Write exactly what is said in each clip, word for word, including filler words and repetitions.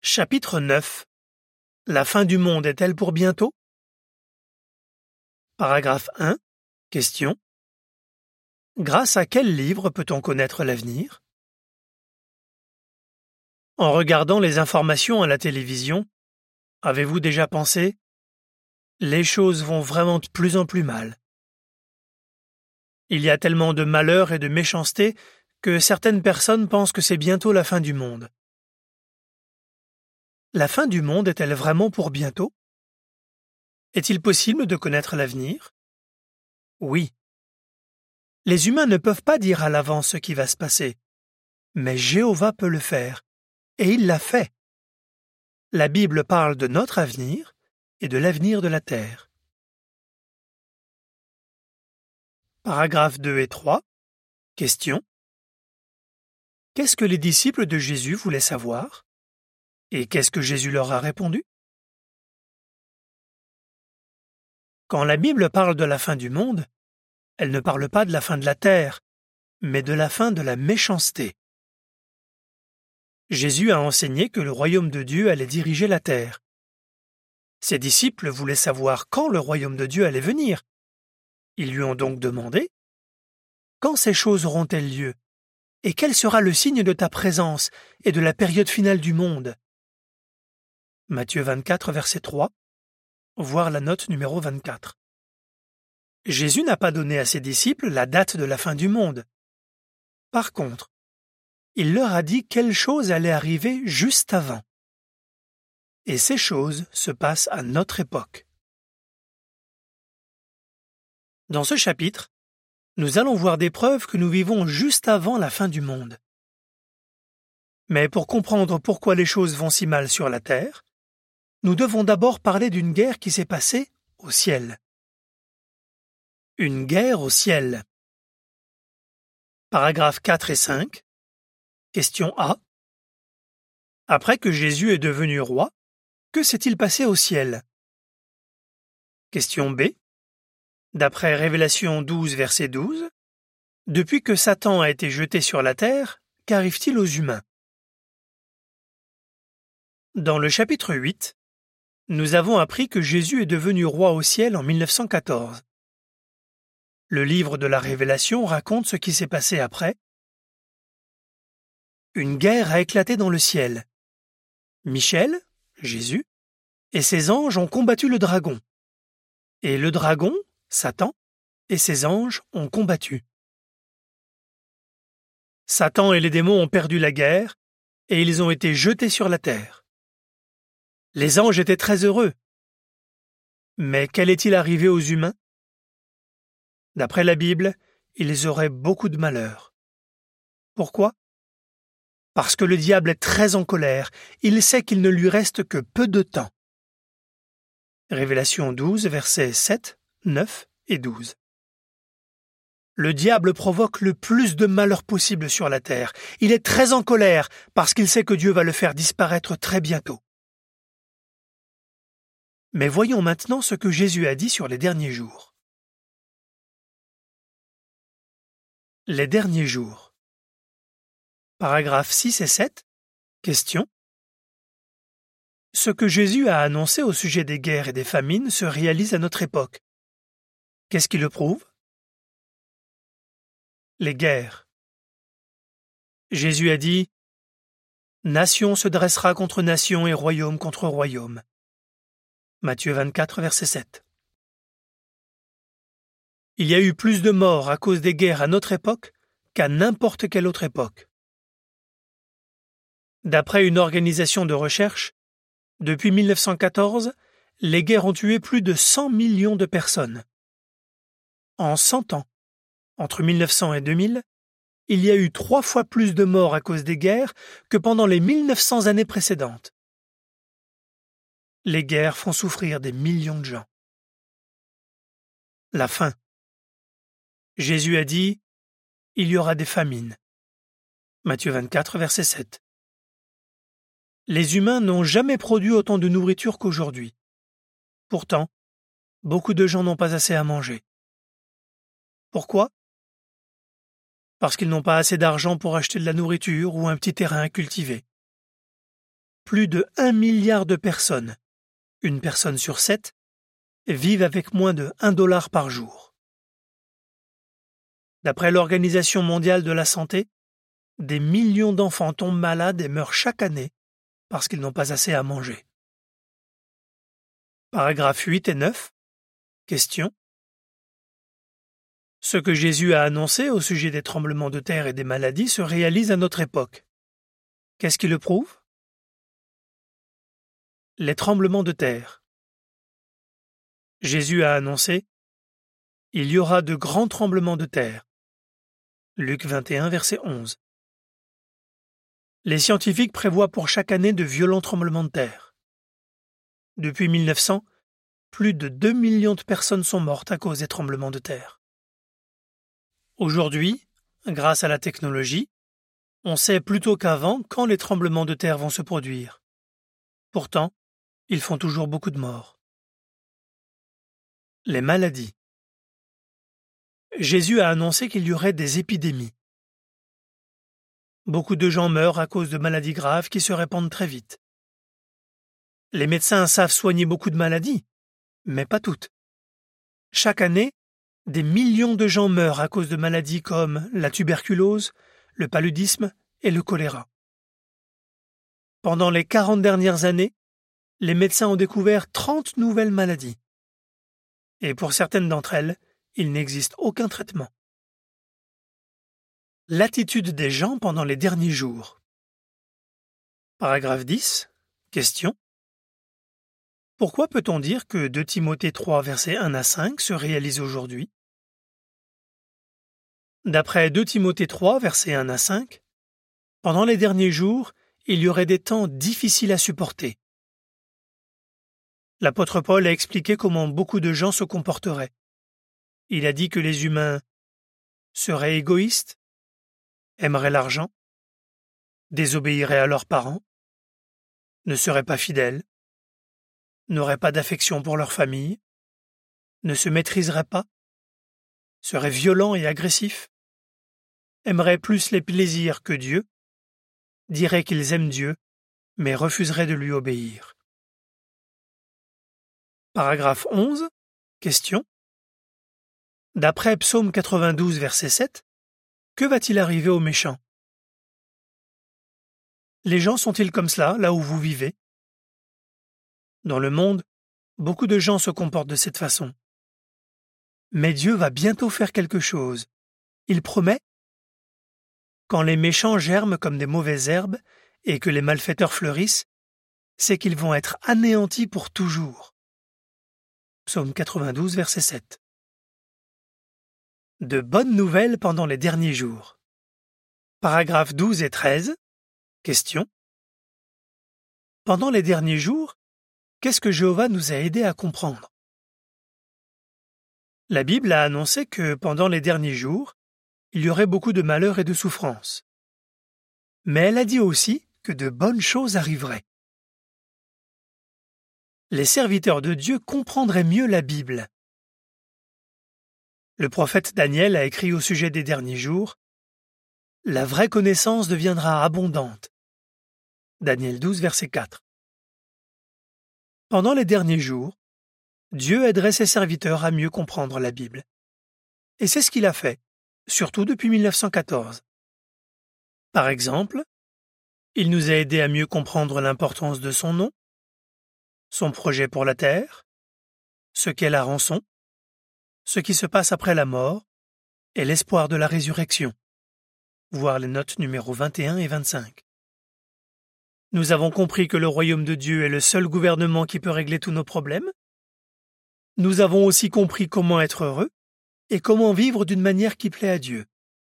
Chapitre neuf. La fin du monde est-elle pour bientôt? Paragraphe un. Question. Grâce à quel livre peut-on connaître l'avenir? En regardant les informations à la télévision, avez-vous déjà pensé? Les choses vont vraiment de plus en plus mal. Il y a tellement de malheur et de méchanceté que certaines personnes pensent que c'est bientôt la fin du monde. La fin du monde est-elle vraiment pour bientôt? Est-il possible de connaître l'avenir? Oui. Les humains ne peuvent pas dire à l'avance ce qui va se passer, mais Jéhovah peut le faire, et il l'a fait. La Bible parle de notre avenir et de l'avenir de la terre. Paragraphes deux et trois. Question. Qu'est-ce que les disciples de Jésus voulaient savoir? Et qu'est-ce que Jésus leur a répondu? Quand la Bible parle de la fin du monde, elle ne parle pas de la fin de la terre, mais de la fin de la méchanceté. Jésus a enseigné que le royaume de Dieu allait diriger la terre. Ses disciples voulaient savoir quand le royaume de Dieu allait venir. Ils lui ont donc demandé: quand ces choses auront-elles lieu? Et quel sera le signe de ta présence et de la période finale du monde? Matthieu vingt-quatre, verset trois, voir la note numéro vingt-quatre. Jésus n'a pas donné à ses disciples la date de la fin du monde. Par contre, il leur a dit quelles choses allaient arriver juste avant. Et ces choses se passent à notre époque. Dans ce chapitre, nous allons voir des preuves que nous vivons juste avant la fin du monde. Mais pour comprendre pourquoi les choses vont si mal sur la terre, nous devons d'abord parler d'une guerre qui s'est passée au ciel. Une guerre au ciel. Paragraphes quatre et cinq. Question A. Après que Jésus est devenu roi, que s'est-il passé au ciel? Question B. D'après Révélation douze, verset douze, depuis que Satan a été jeté sur la terre, qu'arrive-t-il aux humains? Dans le chapitre huit, nous avons appris que Jésus est devenu roi au ciel en mille neuf cent quatorze. Le livre de la Révélation raconte ce qui s'est passé après. Une guerre a éclaté dans le ciel. Michel, Jésus, et ses anges ont combattu le dragon. Et le dragon, Satan, et ses anges ont combattu. Satan et les démons ont perdu la guerre, et ils ont été jetés sur la terre. Les anges étaient très heureux. Mais quel est-il arrivé aux humains? D'après la Bible, ils auraient beaucoup de malheur. Pourquoi? Parce que le diable est très en colère, il sait qu'il ne lui reste que peu de temps. Révélation douze, versets sept, neuf et douze. Le diable provoque le plus de malheur possible sur la terre. Il est très en colère parce qu'il sait que Dieu va le faire disparaître très bientôt. Mais voyons maintenant ce que Jésus a dit sur les derniers jours. Les derniers jours. Paragraphes six et sept. Question. Ce que Jésus a annoncé au sujet des guerres et des famines se réalise à notre époque. Qu'est-ce qui le prouve? Les guerres. Jésus a dit: nation se dressera contre nation et royaume contre royaume. Matthieu vingt-quatre, verset sept. Il y a eu plus de morts à cause des guerres à notre époque qu'à n'importe quelle autre époque. D'après une organisation de recherche, depuis mille neuf cent quatorze, les guerres ont tué plus de cent millions de personnes. En cent ans, entre mille neuf cents et deux mille, il y a eu trois fois plus de morts à cause des guerres que pendant les mille neuf cents années précédentes. Les guerres font souffrir des millions de gens. La faim. Jésus a dit: il y aura des famines. Matthieu vingt-quatre, verset sept. Les humains n'ont jamais produit autant de nourriture qu'aujourd'hui. Pourtant, beaucoup de gens n'ont pas assez à manger. Pourquoi? Parce qu'ils n'ont pas assez d'argent pour acheter de la nourriture ou un petit terrain à cultiver. plus de un milliard de personnes, une personne sur sept, vivent avec moins de un dollar par jour. D'après l'Organisation mondiale de la santé, des millions d'enfants tombent malades et meurent chaque année parce qu'ils n'ont pas assez à manger. Paragraphes huit et neuf. Question. Ce que Jésus a annoncé au sujet des tremblements de terre et des maladies se réalise à notre époque. Qu'est-ce qui le prouve? Les tremblements de terre. Jésus a annoncé « Il y aura de grands tremblements de terre ». Luc vingt et un, verset onze. Les scientifiques prévoient pour chaque année de violents tremblements de terre. Depuis mille neuf cents, plus de deux millions de personnes sont mortes à cause des tremblements de terre. Aujourd'hui, grâce à la technologie, on sait plus tôt qu'avant quand les tremblements de terre vont se produire. Pourtant, ils font toujours beaucoup de morts. Les maladies. Jésus a annoncé qu'il y aurait des épidémies. Beaucoup de gens meurent à cause de maladies graves qui se répandent très vite. Les médecins savent soigner beaucoup de maladies, mais pas toutes. Chaque année, des millions de gens meurent à cause de maladies comme la tuberculose, le paludisme et le choléra. Pendant les quarante dernières années, les médecins ont découvert trente nouvelles maladies. Et pour certaines d'entre elles, il n'existe aucun traitement. L'attitude des gens pendant les derniers jours. Paragraphe dix. Question. Pourquoi peut-on dire que deux Timothée trois, versets un à cinq se réalise aujourd'hui? D'après deux Timothée trois, versets un à cinq, pendant les derniers jours, il y aurait des temps difficiles à supporter. L'apôtre Paul a expliqué comment beaucoup de gens se comporteraient. Il a dit que les humains seraient égoïstes, aimeraient l'argent, désobéiraient à leurs parents, ne seraient pas fidèles, n'auraient pas d'affection pour leur famille, ne se maîtriseraient pas, seraient violents et agressifs, aimeraient plus les plaisirs que Dieu, diraient qu'ils aiment Dieu, mais refuseraient de lui obéir. Paragraphe onze. Question. D'après Psaume quatre-vingt-douze, verset sept, que va-t-il arriver aux méchants? Les gens sont-ils comme cela, là où vous vivez? Dans le monde, beaucoup de gens se comportent de cette façon. Mais Dieu va bientôt faire quelque chose. Il promet. Quand les méchants germent comme des mauvaises herbes et que les malfaiteurs fleurissent, c'est qu'ils vont être anéantis pour toujours. Psaume quatre-vingt-douze, verset sept. De bonnes nouvelles pendant les derniers jours. Paragraphes douze et treize. Question. Pendant les derniers jours, qu'est-ce que Jéhovah nous a aidés à comprendre? La Bible a annoncé que pendant les derniers jours, il y aurait beaucoup de malheurs et de souffrances. Mais elle a dit aussi que de bonnes choses arriveraient. Les serviteurs de Dieu comprendraient mieux la Bible. Le prophète Daniel a écrit au sujet des derniers jours « La vraie connaissance deviendra abondante ». Daniel douze, verset quatre. Pendant les derniers jours, Dieu aiderait ses serviteurs à mieux comprendre la Bible. Et c'est ce qu'il a fait, surtout depuis mille neuf cent quatorze. Par exemple, il nous a aidés à mieux comprendre l'importance de son nom, son projet pour la terre, ce qu'est la rançon, ce qui se passe après la mort et l'espoir de la résurrection. Voir les notes numéros vingt et un et vingt-cinq. Nous avons compris que le royaume de Dieu est le seul gouvernement qui peut régler tous nos problèmes. Nous avons aussi compris comment être heureux et comment vivre d'une manière qui plaît à Dieu.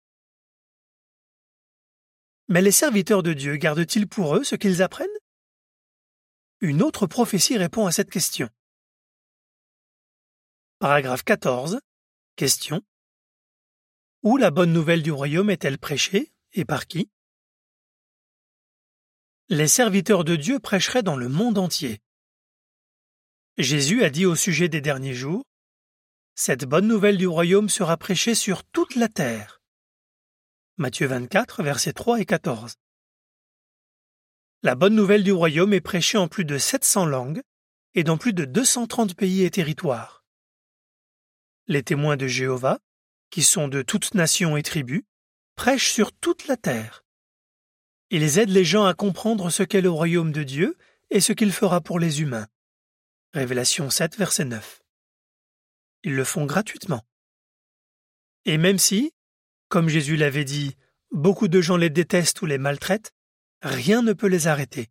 Mais les serviteurs de Dieu gardent-ils pour eux ce qu'ils apprennent? Une autre prophétie répond à cette question. Paragraphe quatorze. Question. Où la bonne nouvelle du royaume est-elle prêchée et par qui? Les serviteurs de Dieu prêcheraient dans le monde entier. Jésus a dit au sujet des derniers jours, « Cette bonne nouvelle du royaume sera prêchée sur toute la terre. » Matthieu vingt-quatre, versets trois et quatorze. La bonne nouvelle du royaume est prêchée en plus de sept cents langues et dans plus de deux cent trente pays et territoires. Les témoins de Jéhovah, qui sont de toutes nations et tribus, prêchent sur toute la terre. Ils aident les gens à comprendre ce qu'est le royaume de Dieu et ce qu'il fera pour les humains. Révélation sept, verset neuf. Ils le font gratuitement. Et même si, comme Jésus l'avait dit, beaucoup de gens les détestent ou les maltraitent, rien ne peut les arrêter.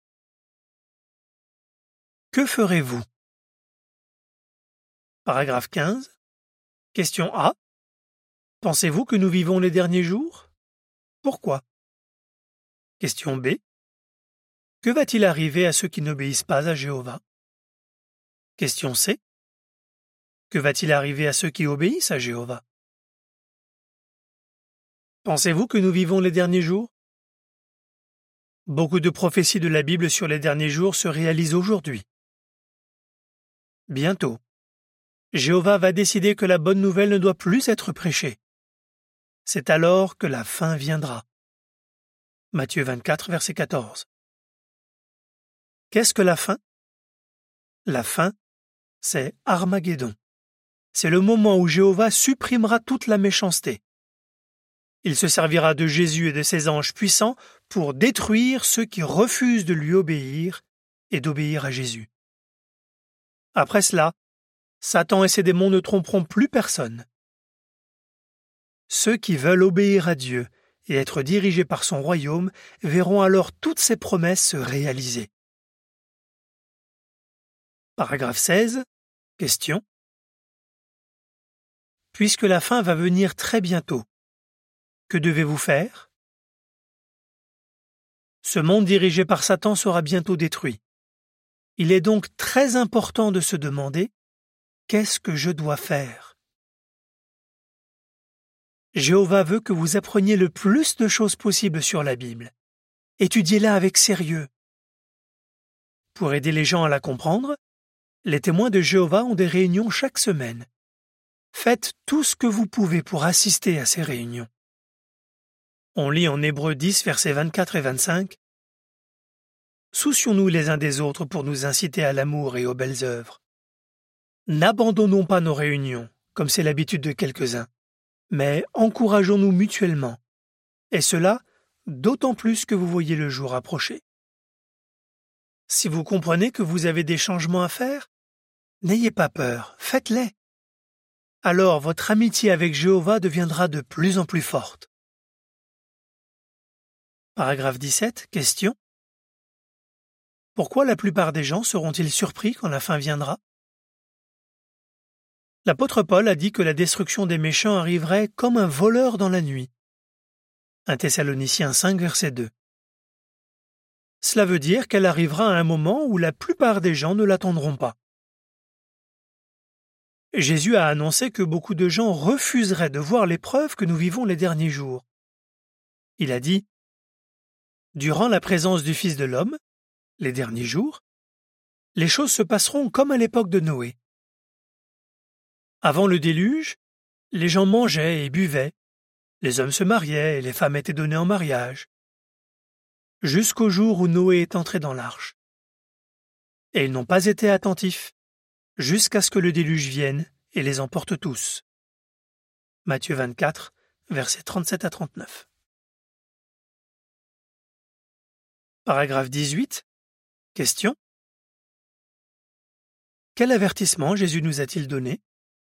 Que ferez-vous? Paragraphe quinze. Question A. Pensez-vous que nous vivons les derniers jours? Pourquoi? Question B. Que va-t-il arriver à ceux qui n'obéissent pas à Jéhovah? Question C. Que va-t-il arriver à ceux qui obéissent à Jéhovah? Pensez-vous que nous vivons les derniers jours? Beaucoup de prophéties de la Bible sur les derniers jours se réalisent aujourd'hui. Bientôt, Jéhovah va décider que la bonne nouvelle ne doit plus être prêchée. C'est alors que la fin viendra. Matthieu vingt-quatre, verset quatorze. Qu'est-ce que la fin? La fin, c'est Armageddon. C'est le moment où Jéhovah supprimera toute la méchanceté. Il se servira de Jésus et de ses anges puissants pour détruire ceux qui refusent de lui obéir et d'obéir à Jésus. Après cela, Satan et ses démons ne tromperont plus personne. Ceux qui veulent obéir à Dieu et être dirigés par son royaume verront alors toutes ses promesses se réaliser. Paragraphe seize. Question. Puisque la fin va venir très bientôt, que devez-vous faire? Ce monde dirigé par Satan sera bientôt détruit. Il est donc très important de se demander « Qu'est-ce que je dois faire ?» Jéhovah veut que vous appreniez le plus de choses possibles sur la Bible. Étudiez-la avec sérieux. Pour aider les gens à la comprendre, les témoins de Jéhovah ont des réunions chaque semaine. Faites tout ce que vous pouvez pour assister à ces réunions. On lit en Hébreux dix, versets vingt-quatre et vingt-cinq. Soucions-nous les uns des autres pour nous inciter à l'amour et aux belles œuvres. N'abandonnons pas nos réunions, comme c'est l'habitude de quelques-uns, mais encourageons-nous mutuellement, et cela d'autant plus que vous voyez le jour approcher. Si vous comprenez que vous avez des changements à faire, n'ayez pas peur, faites-les. Alors votre amitié avec Jéhovah deviendra de plus en plus forte. Paragraphe dix-sept. Question. Pourquoi la plupart des gens seront-ils surpris quand la fin viendra? L'apôtre Paul a dit que la destruction des méchants arriverait comme un voleur dans la nuit. un Thessaloniciens cinq, verset deux. Cela veut dire qu'elle arrivera à un moment où la plupart des gens ne l'attendront pas. Jésus a annoncé que beaucoup de gens refuseraient de voir les preuves que nous vivons les derniers jours. Il a dit « Durant la présence du Fils de l'homme, les derniers jours, les choses se passeront comme à l'époque de Noé. Avant le déluge, les gens mangeaient et buvaient, les hommes se mariaient et les femmes étaient données en mariage, jusqu'au jour où Noé est entré dans l'arche. Et ils n'ont pas été attentifs, jusqu'à ce que le déluge vienne et les emporte tous. » Matthieu vingt-quatre, versets trente-sept à trente-neuf. Paragraphe dix-huit. Question. Quel avertissement Jésus nous a-t-il donné?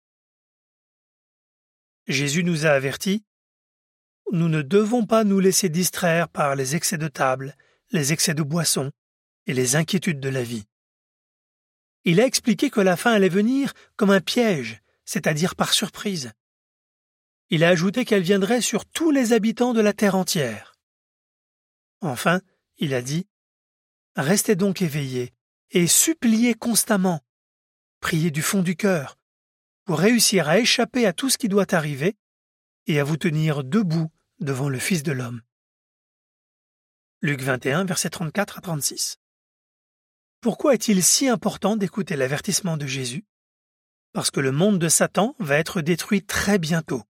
Jésus nous a avertis « Nous ne devons pas nous laisser distraire par les excès de table, les excès de boisson et les inquiétudes de la vie. » Il a expliqué que la fin allait venir comme un piège, c'est-à-dire par surprise. Il a ajouté qu'elle viendrait sur tous les habitants de la terre entière. Enfin, il a dit « Restez donc éveillés et suppliez constamment, priez du fond du cœur, pour réussir à échapper à tout ce qui doit arriver et à vous tenir debout devant le Fils de l'homme. » Luc vingt et un, versets trente-quatre à trente-six. Pourquoi est-il si important d'écouter l'avertissement de Jésus? Parce que le monde de Satan va être détruit très bientôt.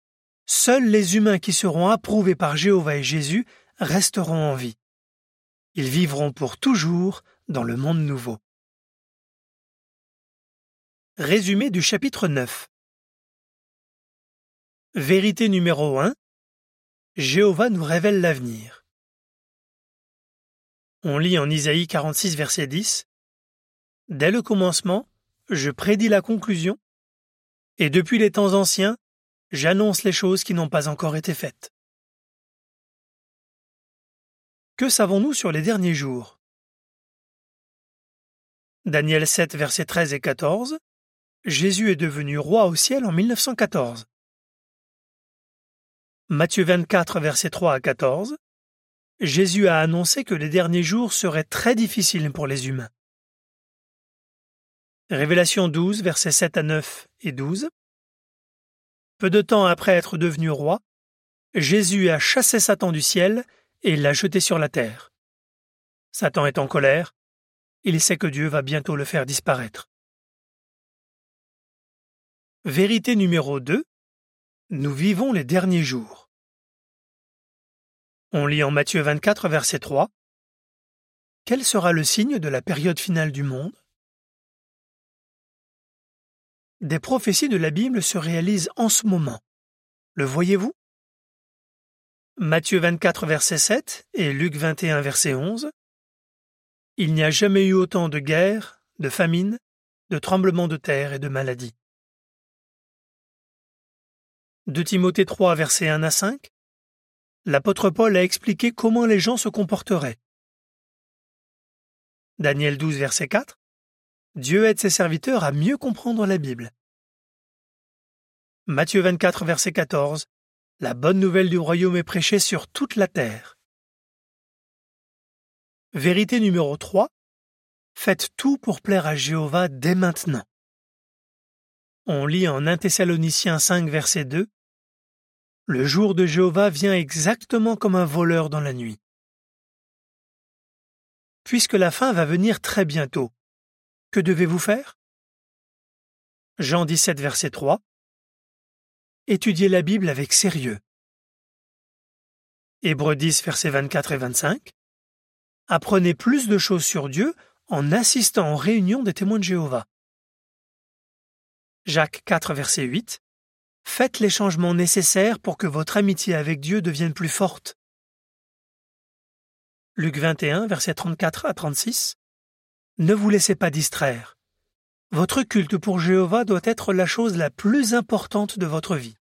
Seuls les humains qui seront approuvés par Jéhovah et Jésus resteront en vie. Ils vivront pour toujours dans le monde nouveau. Résumé du chapitre neuf. Vérité numéro un. Jéhovah nous révèle l'avenir. On lit en Isaïe quarante-six, verset dix. Dès le commencement, je prédis la conclusion, et depuis les temps anciens, j'annonce les choses qui n'ont pas encore été faites. Que savons-nous sur les derniers jours? Daniel sept, versets treize et quatorze. Jésus est devenu roi au ciel en mille neuf cent quatorze. Matthieu vingt-quatre, versets trois à quatorze. Jésus a annoncé que les derniers jours seraient très difficiles pour les humains. Révélation douze, versets sept à neuf et douze. Peu de temps après être devenu roi, Jésus a chassé Satan du ciel et l'a jeté sur la terre. Satan est en colère, il sait que Dieu va bientôt le faire disparaître. Vérité numéro deux. Nous vivons les derniers jours. On lit en Matthieu vingt-quatre, verset trois. Quel sera le signe de la période finale du monde? Des prophéties de la Bible se réalisent en ce moment. Le voyez-vous? Matthieu vingt-quatre, verset sept et Luc vingt et un, verset onze. Il n'y a jamais eu autant de guerres, de famines, de tremblements de terre et de maladies. deux Timothée trois, versets un à cinq. L'apôtre Paul a expliqué comment les gens se comporteraient. Daniel douze, verset quatre. Dieu aide ses serviteurs à mieux comprendre la Bible. Matthieu vingt-quatre, verset quatorze. La bonne nouvelle du royaume est prêchée sur toute la terre. Vérité numéro trois. Faites tout pour plaire à Jéhovah dès maintenant. On lit en un Thessaloniciens cinq, verset deux. Le jour de Jéhovah vient exactement comme un voleur dans la nuit. Puisque la fin va venir très bientôt, que devez-vous faire? Jean dix-sept, verset trois. Étudiez la Bible avec sérieux. Hébreux dix, versets vingt-quatre et vingt-cinq. Apprenez plus de choses sur Dieu en assistant aux réunions des témoins de Jéhovah. Jacques quatre, verset huit. Faites les changements nécessaires pour que votre amitié avec Dieu devienne plus forte. Luc vingt et un, versets trente-quatre à trente-six. Ne vous laissez pas distraire. Votre culte pour Jéhovah doit être la chose la plus importante de votre vie.